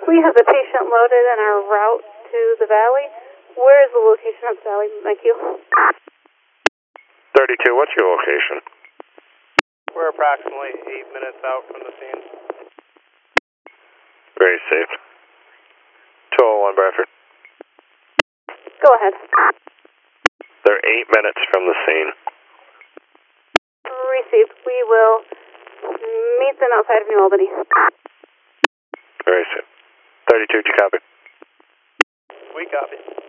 We have the patient loaded and our route to the valley. Where is the location of the valley, Mike? 32, what's your location? We're approximately 8 minutes out from the scene. Very safe. 201 Bradford. Go ahead. They're 8 minutes from the scene. Received. We will meet them outside of New Albany. Very safe. 32, did you copy? We copy.